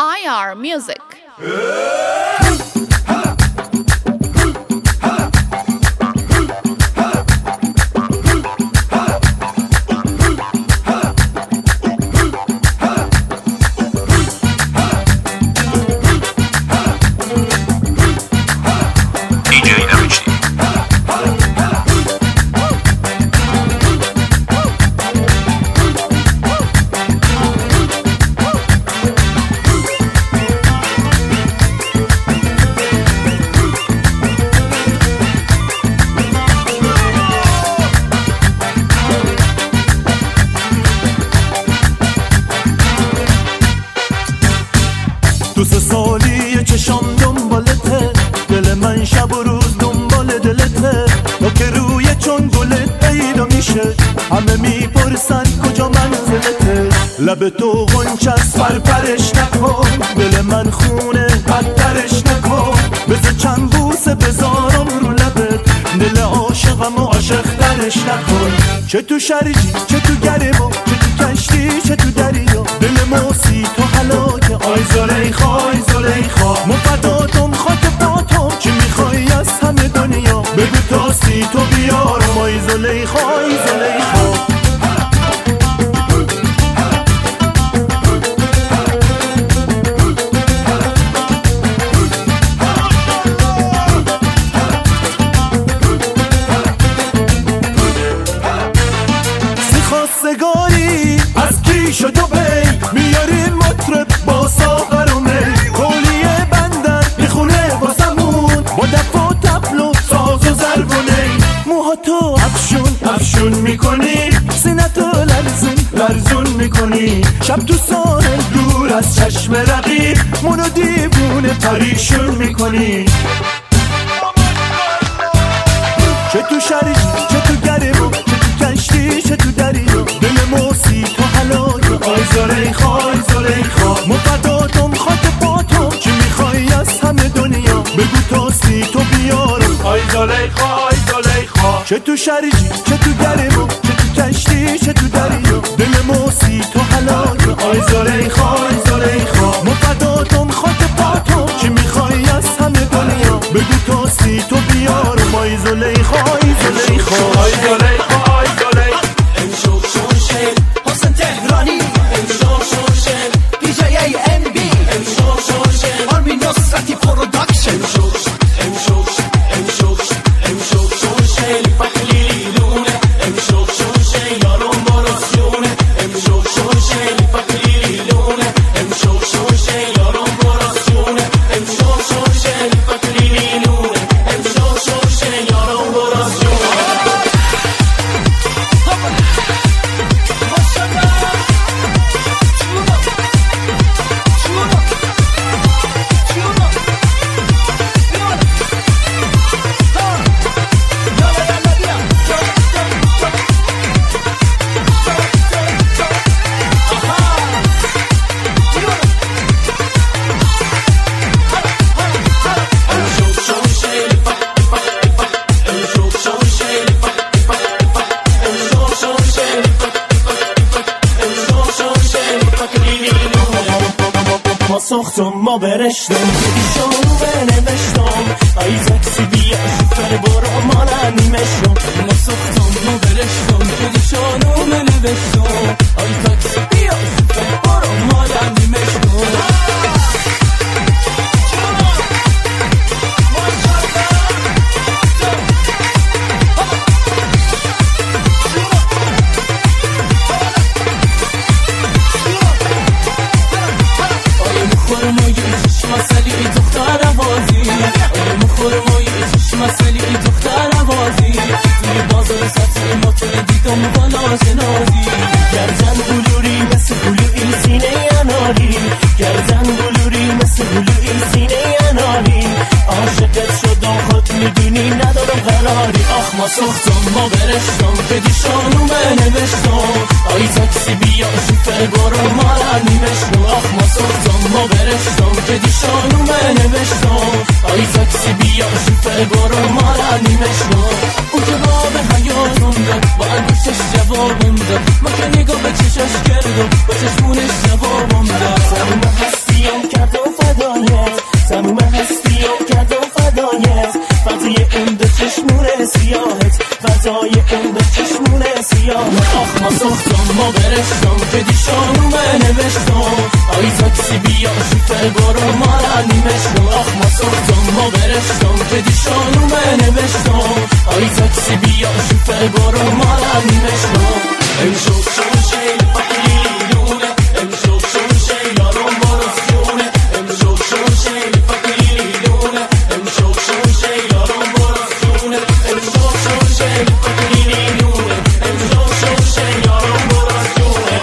IR Music. تو سه سالی چشام دنبالته، دل من شب و روز دنبال دلته. تا که روی چون گلت پیدا میشه، همه میپرسن کجا منزلته. لب تو غنچه است پرپرش نکن، دل من خونه بدترش نکن. بذار چند بوسه بذارم رو لبت، دل عاشقم و عاشقترش نکن. چه تو شرجی چه تو گرما، چه تو کشتی چه تو دریا، دل موسی تو هلاکه. آی زلیخا آی زلیخا، مفداتم خاک پاتم، چی میخوای از همه دنیا بگو تاستی تو بیارم. آی زلیخا آی زلیخا. خواستگاری از کی شد و بی، میاریم مطرب با ساغر و می. کولیه بندر میخونه واسمون، با دف و تبل و ساز و ضرب و نی. موهاتو افشون میکنی، سینتو لرزون میکنی. شب تو ساحل دور از چشم رقیب، منو دیوونه پریشون میکنی. چه تو شرجی چه تو گرما، چه تو کشتی چه تو دریا، دل موسی تو هلاکه. آی زلیخا آی زلیخا، مفداتم خاک پاتم، چی میخوای از همه دنیا بگو تاستی تو بیارم. آی زلیخا آی زلیخا. چه تو شرجی چه تو گرما، چه تو کشتی چه تو دریا، دل موسی تو هلاکه. آی زلیخا آی زلیخا، مفداتم خاک پاتم، چی میخوای از همه دنیا بگو تاستی تو بیارم. آی زلیخا آی زلیخا آی زلیخا آی زلیخا. امشب شوشل حسن تهرانی، امشب شوشل دیجی ام بی، امشب شوشل آرمین نصرتی پروداکشن. امشب شوشل فقلیلونه، امشب شوشل یارم براسیونه. امشب شوشل فقلیلونه، امشب شوشل یارم براسیونه. امشب شوشل فقلیلونه، امشب شوشل یارم براسیونه. ما ساختم ما برشتم، ایشانو بنوشتم. ای زکسی بیا شفر برا مالا نیمشتم. ما ساختم ما برشتم، ایشانو بنوشتم. ای زکسی بیا شفر برا مالا نیمشتم. مسئله دختر بازی توی بازار سطح موتور دیدم بالا جنازی. گردن بلوری مثل بلوی سینه اناری، گردن بلوری مثل بلوی سینه اناری. عاشقت شدم خود میدونی ندارم قراری. آخ ما ساختم ما برشتم، بدیشانو بنوشتم. آی تاکسی بیا شفر برو مالا نیمشتم. آخ ما ساختم ما برشتم، بدیشانو بنوشتم. آی تاکسی بیا شفر برو مالا نیمشتم. اون جواب حیاتم داد، با انگوشش جوابم داد. ما که نگاه به چشش کردم، با چشمونش جوابم داد. سرم هستیم ما برشتم که دیشانومه نوشتم آی تاکسی بیا شوفر برو ما را نیمشتم آخ ما سختم ما برشتم که دیشانومه نوشتم آی تاکسی بیا شوفر برو ما را نیمشتم امشو شو شیل فقیلونه امشو شو شیل آرام برسونه امشو شو شیل فقیلونه امشو شو شیل آرام برسونه امشو شو شیل فقیلونه امشو شو شیل آرام برسونه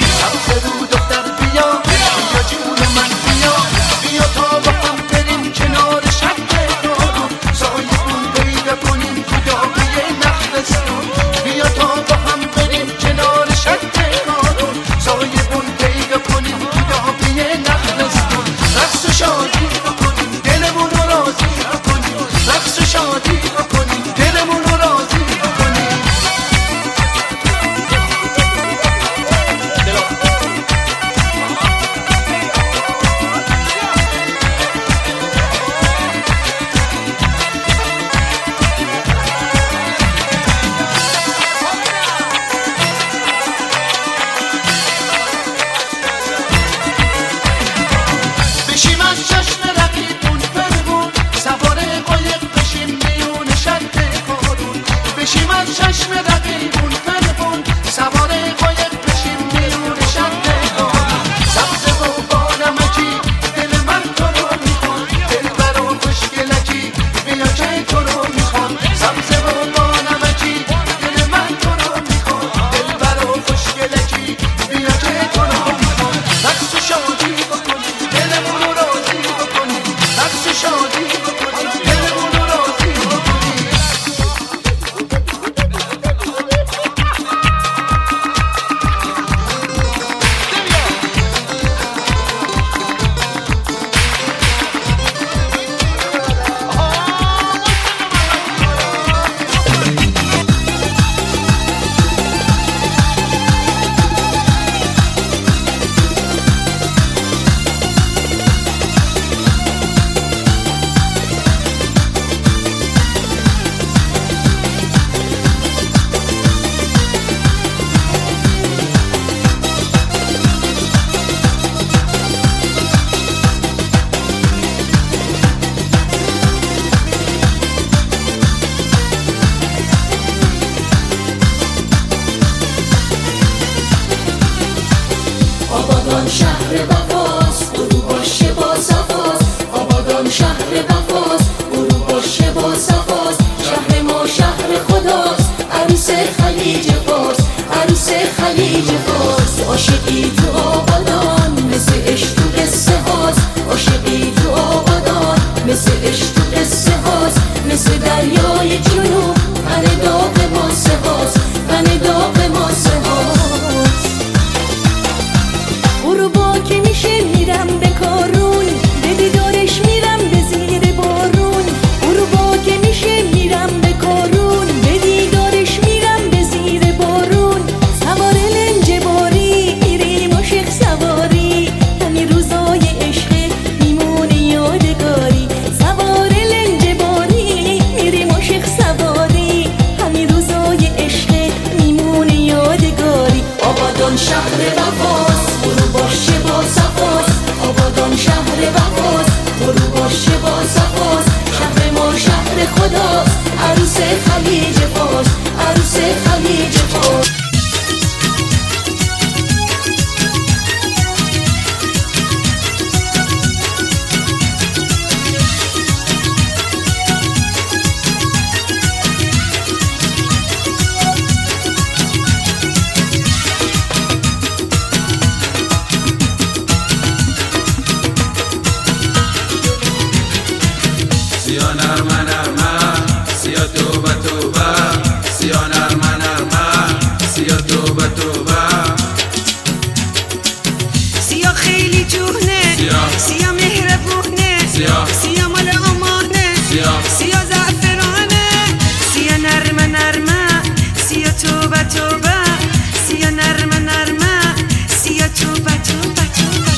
بیا تا با هم بریم کنار شادی بکنیم دلمون رو راضی بکنیم. آبادان شهر وفاست برو باشه با صفاست. آبادان شهر وفاست برو باشه با صفاست. شهر ما شهر خداست عروس خلیج فارس عروس خلیج فارس. عاشقی تو آبادان مثل عشق تو قصه هاست. عاشقی تو آبادان مثل عشق تو قصه هاست. مثل دریای جنوب من داغ ماسه هاست من داغ ماسه هاست. غروبا که میشه میرم به کارون به دیدارش میرم به زیر بارون. غروبا که میشه میرم به کارون به دیدارش میرم به زیر بارون. سوار لنج باری میریم عاشق سواری همین روزای عشق میمونه یادگاری. سوار لنج باری میریم عاشق سواری همین روزای عشق میمونه یادگاری. آبادان شهر وفاست برو باشه با صفاست. آبادان شهر وفاست برو باشه با صفاست. شهر ما شهر خداست عروس خلیج فارس عروس خلیج فارس. سیا نرمه نرمه سیا توبه توبه سیا نرمه نرمه سیا توبه توبه. سیا خیلی جوهنه سیا مهربونه سیا مال امانه سیا زعفرانه. سیا نرمه نرمه سیا توبه توبه سیا نرمه نرمه سیا توبه توبه توبه.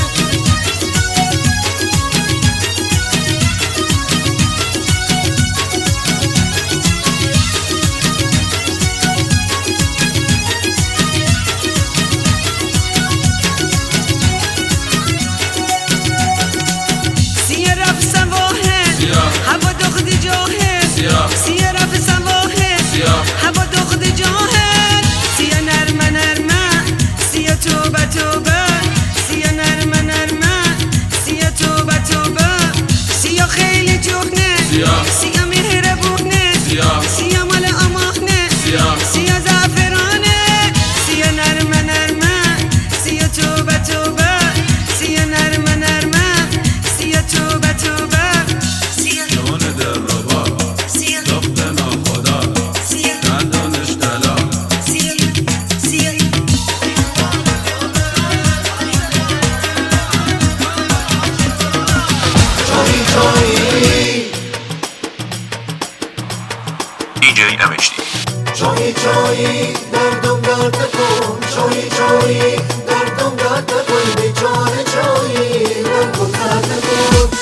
سیا رفت سواهه هوا دخت جاهه سیا رفت سواهه هوا دخت جاهه. سیا نرمه نرمه سیا توبه توبه سیا نرمه نرمه سیا توبه توبه. سیا خیلی جوهنه سیا مهربونه سیا مال امانه سیا زعفرانه. سیا نرمه نرمه سیا توبه توبه سیا نرمه نرمه سیا توبه توبه. جان دل ربا دخت ناخدا دندانش طلا. DJ MHD. چایی چایی دردم درد کن چایی چایی دردم درد کن بیچاره چایی دردم درد کن.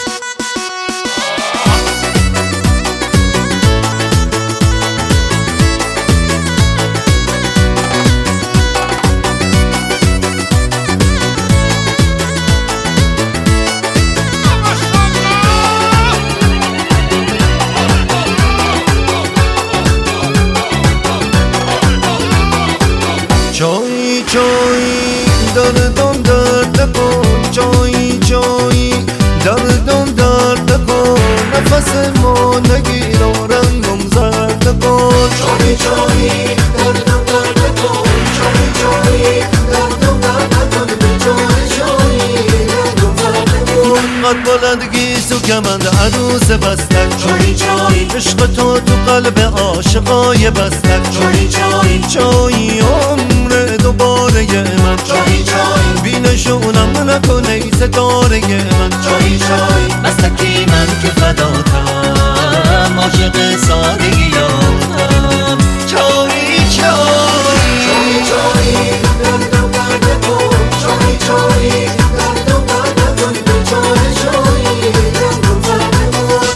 چایی چایی دردم درد کن چایی چایی دردم درد کن. نفس ما نگیر و رنگم زرد کن. چایی چایی دردم درد کن چایی چایی دردم درد کن بیچاره چایی دردم زرد کن. قد بلندگی تو کمند عروس بستک چایی چایی عشق تو قلب عاشقای بستک چایی چایی چایی عمر دوباره من چایی چایی بی نشونم نکنه ستاره من چایی چایی بستکی من که فداتم عاشق سادگیاتم چایی چایی چایی چایی دردم درد کن چایی چایی دردم درد کن به چایی چایی دردم درد کن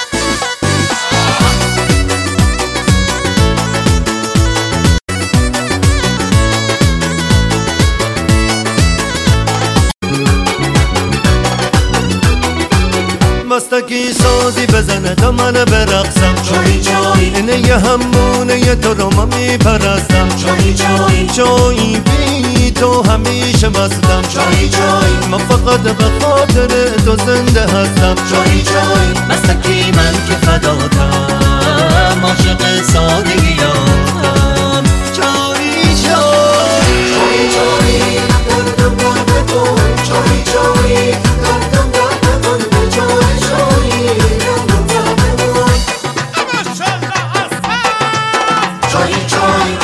مستکی سازی بزنه تا من برقصم چایی چایی اینه یه همونه تو رو من میپرستم چایی چایی چایی بی تو همیشه مستم چایی چایی من فقط به خاطر تو زنده هستم چایی چایی مستکی من که فداتم عاشق سادگیاتم چایی چایی چایی چایی دردم درد کن چایی چایی دردم درد کن به چایی چایی دردم درد کن چایی چایی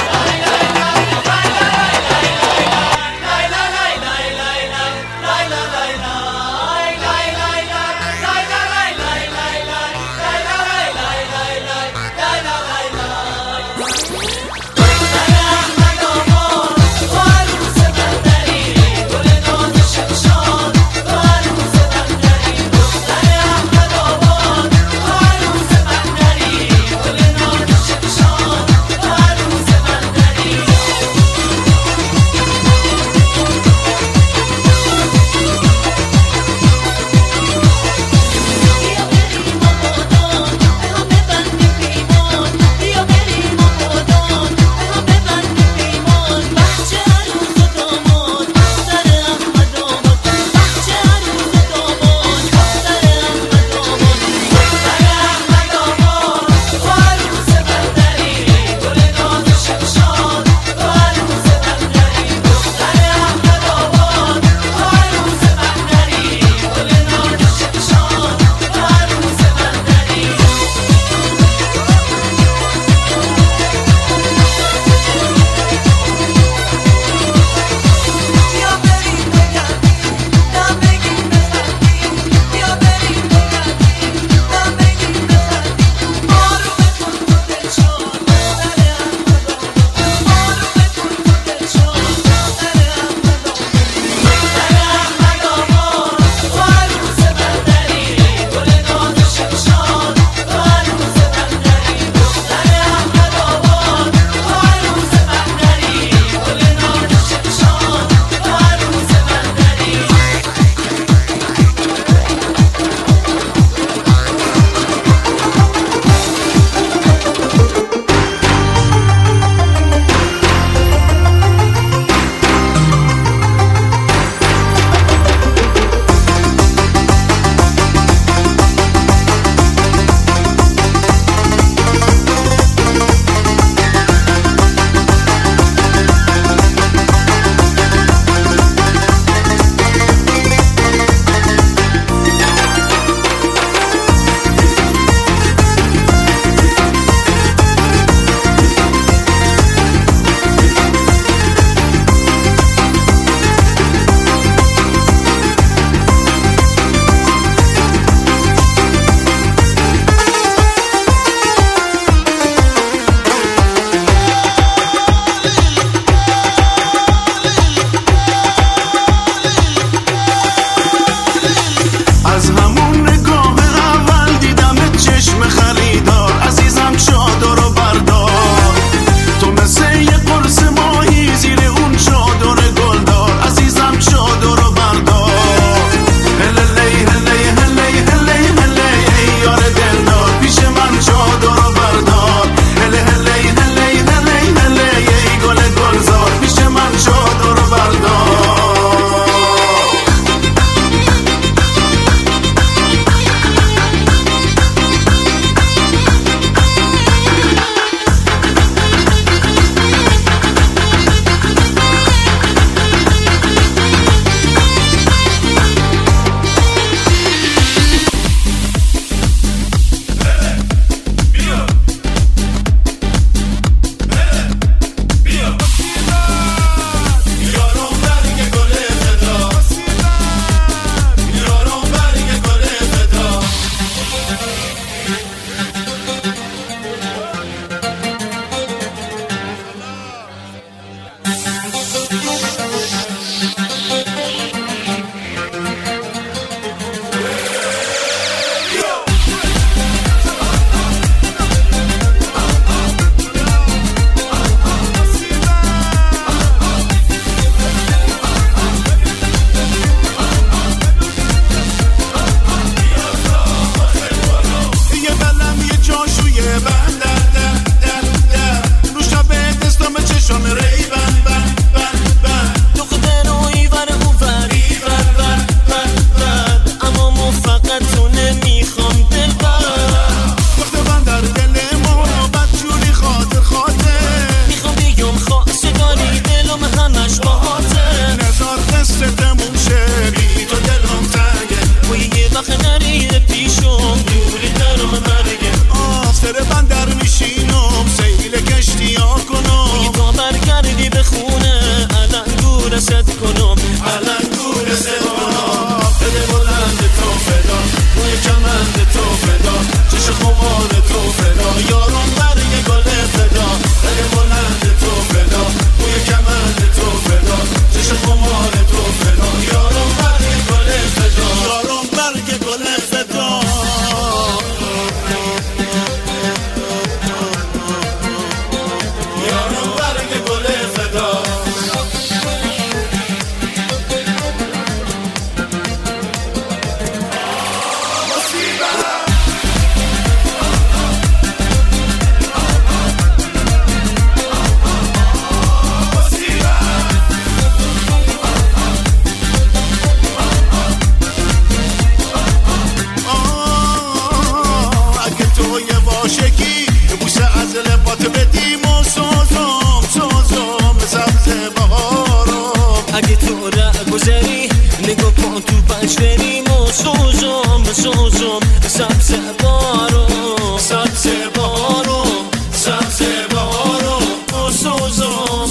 بارو سبز بارو سبز بارو سوزم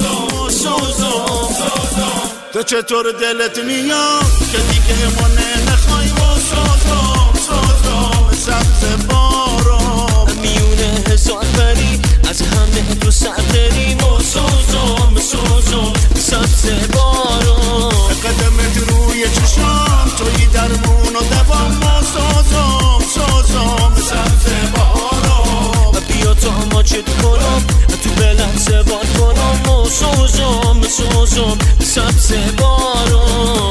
تو چطور دلت میاد که دیگه ما نمیخوای و سوزم سبز بارو میونه هزار بری از همه تو سرتریم و سوزم سبز بارو قدمت روی چشام توی درمون و دوام و سوزم سبز بارو بیا تا ما چت کنم تو بلند سوار کنم و سوزم سبز بارو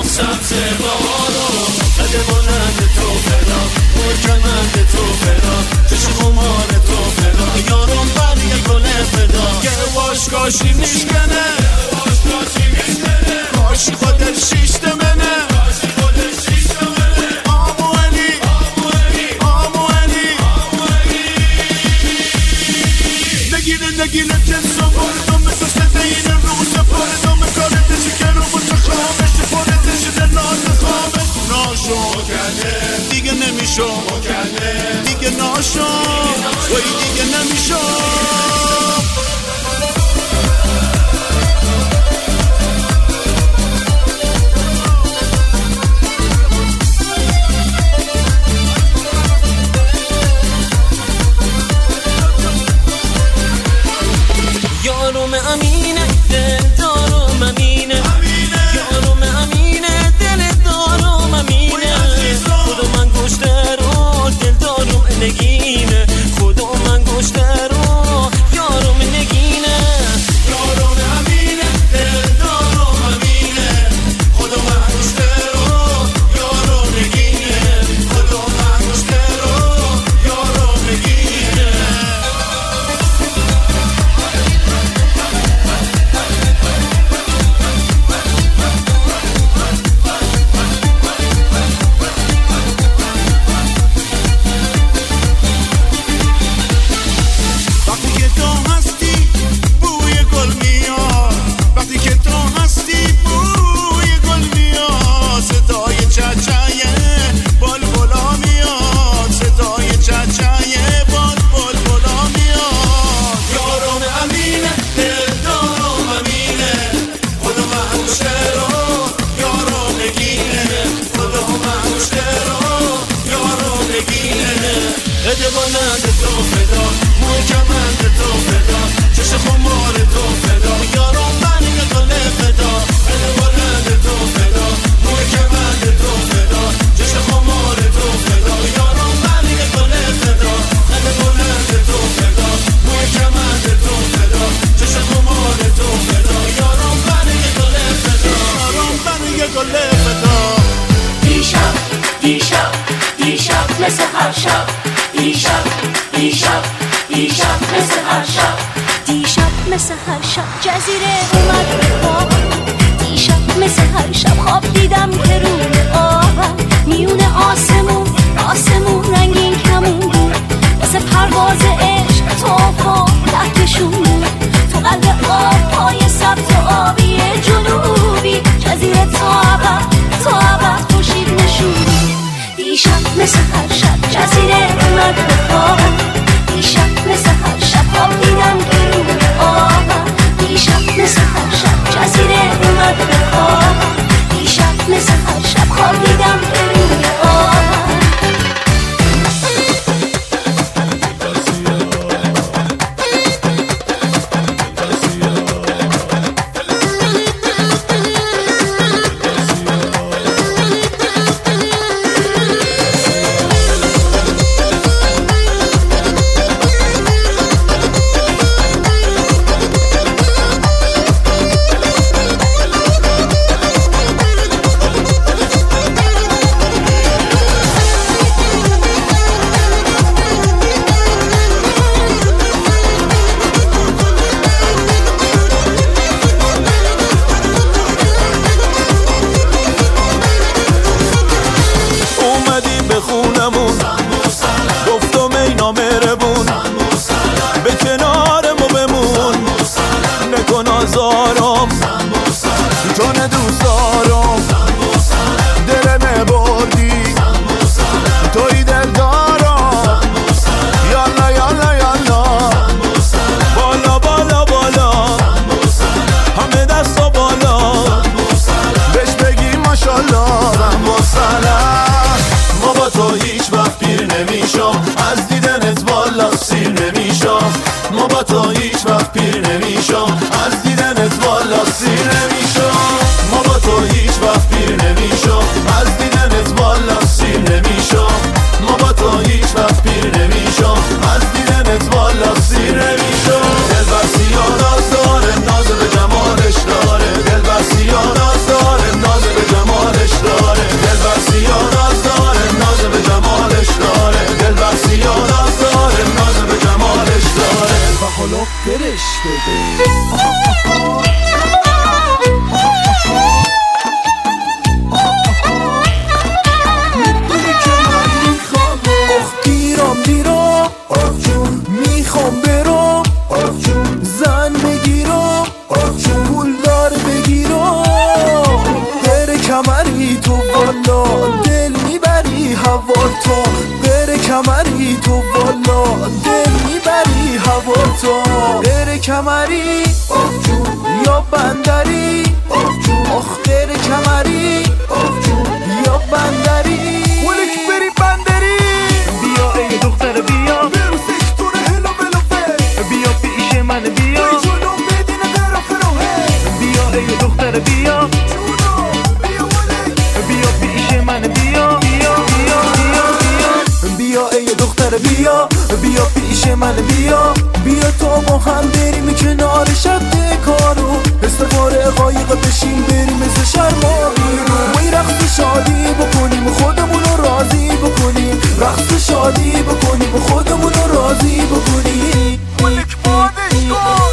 قدمانند تو فدا مرکمند تو فدا چشم خمار تو فدا یارم بر یک گل فدا که واشکاشی میشکنه کاشی خودت شیشت منه آمو علی نگیره جنسو بردم مثل این روز بردم کارتشی که رو متخامش پردش شده نازخامش ناشو دیگه نمیشو دیگه ناشو وای دیگه نمیشو یارم امینه دل دارم امینه یارم امینه دل دارم امینه خدا من گشته رو دل دارم نگینه خدا من گشته رو یارم نگینه یارم امینه دل دارم امینه خدا من گشته رو یارم نگینه خدا من گشته رو یارم نگینه ادوانند تو فدا محکمند تو فدا چشم خمار تو فدا یارم من یه گل فدا ادوانند تو فدا محکمند تو فدا چشم خمار تو فدا یارم من یه گل فدا ادوانند تو فدا محکمند تو فدا چشم خمار تو فدا یارم من یه گل فدا یارم من یه گل فدا دیشب مثل هر شب دیشب مثل هر شب دیشب مثل هر شب جزیره اومد به خواب دیشب مثل هر شب خواب دیدم که روی آبم میون آسمون رنگین کمون بود واسه پرواز عشق توفا لکشون بود تو قلب آب پای سبز و آبی جنوبی جزیره تا ابد خورشید نشونی دیشب مثل هر شب جزیره اومد به خوابم دیشب مثل هر شب خواب دیدم که روی آبم دیشب مثل هر شب جزیره اومد به خوابم دیشب مثل هر شب خواب دیدم که روی آبم آزارم جان دوست دارم دلم بردی توی دل دارم تو هیچ وقت پیر نمیشم، از دیدنت والا سیر نمیشم. ما با تو هیچ وقت پیر نمیشم، از دیدنت والا سیر نمیشم. ما با تو هیچ وقت پیر نمیشم، از دیدنت والا سیر نمیشم. دلبر سیاه ناز داره، ناز به جمالش داره. دلبر سیاه ناز داره، ناز به جمالش داره. دلبر سیاه ناز داره، ناز به جمالش داره. دلبر سیاه ناز داره، ناز به جمالش داره. و حالا برش بده. میخوام برم زن بگیرم پولدار بگیرم. بره کمری تو والا دل میبری هوا تو. بره کمری تو والا دل میبری هوا تو. بره کمری یا بندری آخ بره کمری یا بندری. ولک بری بندری. بیا ای دختر بیا بیا پیش من بیا بیا ای دختر بیا بیا پیش من بیا بیا بیا بیا بیا ای دختر بیا بیا پیش من بیا. بیا تا ما هم بریم کنار شب کارو استوار قایق بشیم بریم از شرمایی رو. وی رقص شادی بکنیم خودمون رو راضی بکنیم. رقص شادی بکنیم خودمون رو راضی بکنیم. ملک بادش کن.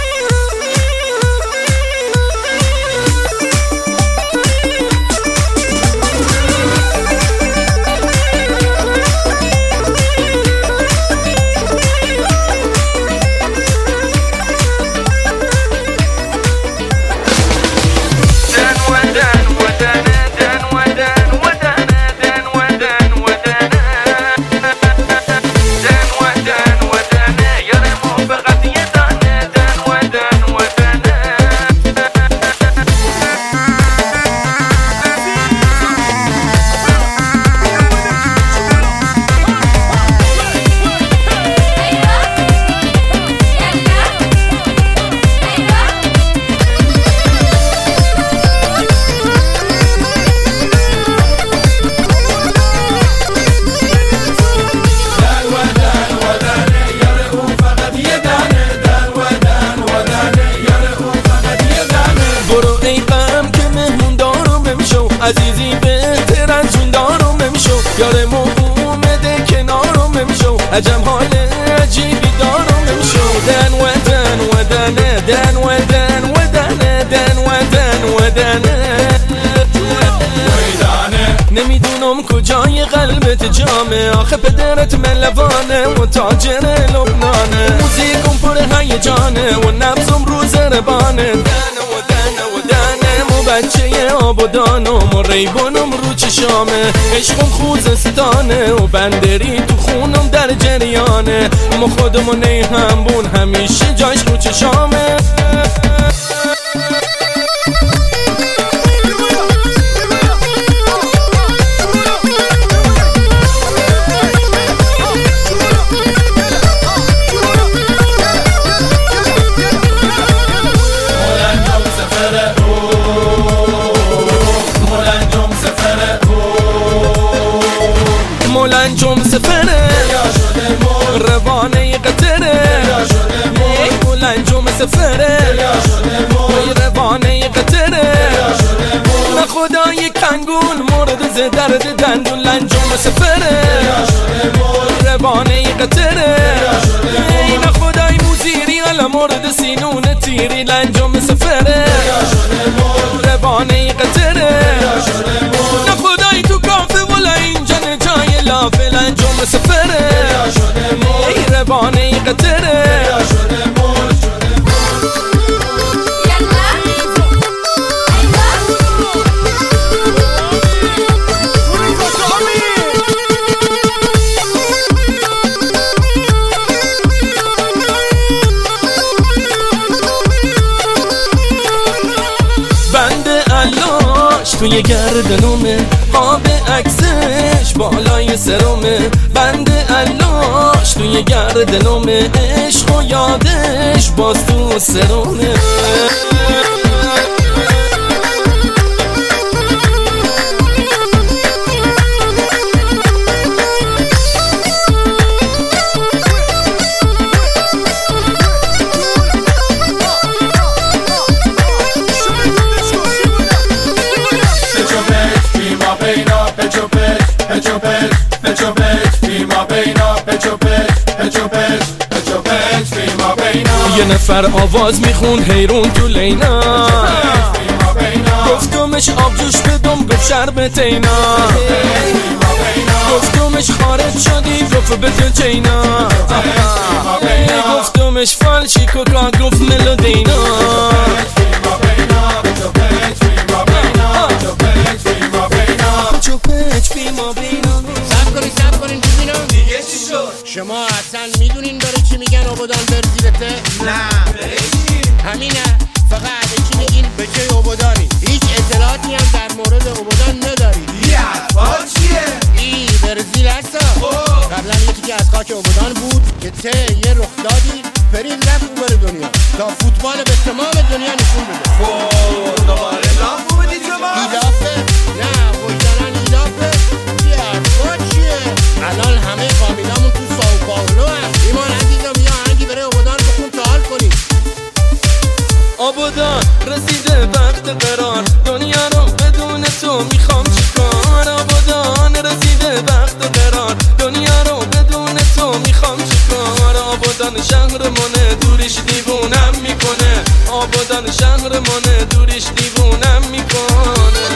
عزیزی بهتر از اون دارم نمیشو. یارم اومده کنارم نمیشو. عجب حال عجیبی دارم نمیشو. دن و دن و دنه دن و دن و دنه دن و دن و دنه. نمیدونم کجای قلبت جامه. آخه پدرت ملوانه و تاجر لبنانه. موزیکم پر هیجانه و نبضم رو زربانه. دن و دن و دنه بچه آبادانم و ریبانم رو چشامه. عشقم خوزستانه و بندری تو خونم در جریانه. ما خودمون همبون همیشه جاش رو چشامه. مولنجم سفره روانه قطره. مولنجم سفره روانه قطره. نه خدای کنگون مورد ز درد دندون. لنجم سفره روانه قطره. نه خدای موزیری علا مورد سینون تیری. لنجم سفره روانه قطره. نه خدای تو کافه ولا اینجا جای لافه. لنجم سفره روانه قطره. توی گردنومه آب عکسش بالای سرمه. بند علاش توی نگرد دلم عشق و یادش باز تو سرونه یه نفر آواز میخوند حیرون تو لینا گفتمش آبجوش بدم گفت شربت اینا گفتمش خارج شدی گفت بده چینا گفتمش فالشی کوکا گفت ملودینا سب کنین ببینم دیگه چی شد؟ شما اصلا میدونین داره چی میگن آبادان برزیلته؟ نه همینه فقط چی میگین به چه آبادانی هیچ اطلاعاتی هم در مورد آبادان نداری حرفا چیه؟ ای برزیل هستا قبلا یکی که از خاک آبادان بود که ته یه رخدادی پرید رفت اوبر دنیا تا فوتبال به تمام دنیا نشون بده دوباره لاف بودی شما؟ ایلافه؟ نه وجدانن ایلافه چی حرفا چیه؟ الان همه فامیلامون تو ساو پائولو هست ایمان عزیزم یا هنگی بره آبادان بخون تا حال کنی آبادان رسیده وقت قرار دنیا رو بدون تو میخوام چیکار آبادان رسیده وقت قرار دنیا رو بدون تو میخوام چیکار آبادان شهرمونه دوریش دیوونم میکنه آبادان شهرمونه دوریش دیوونم میکنه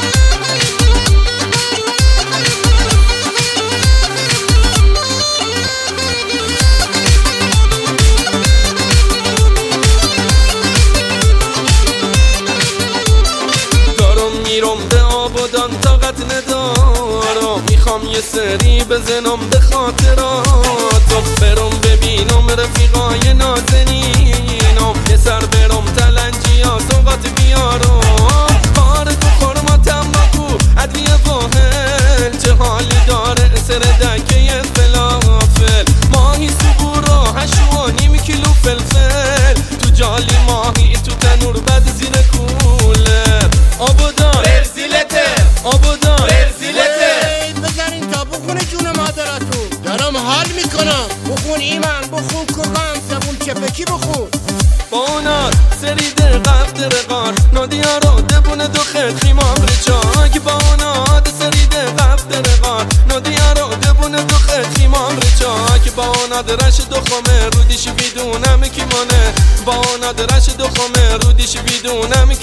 میرم به آبادان طاقت ندارم میخوام یه سری بزنم به خاطرات برم ببینم رفیقای نازنینم یه سر برم تلنجی ها سوقات بیارم کار تو خورما تنباکو ادویه واحل چه حالی داره سر دکه فلافل ماهی سبورا 8.5 کیلو فلفل تو جالی ماهی تو تنور بد زیر کولر آبادان آبادان بذارین تا بخونه جون مادراتون دارم حال میکنم بخون ایمان بخون کوکام سبون چپکی بخون بانات سریده قفت رقار نادیا رو دبونه دو خد خیمام رچاک بانات سریده قفت رقار نادیا رو دبونه دو خد خیمام رچاک بانات رش دو خمه رودیش بیدونم کیمانه بانات رش دو خمه رودیش بیدونم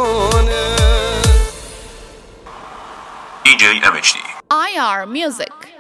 کیمانه DJ MHD IR Music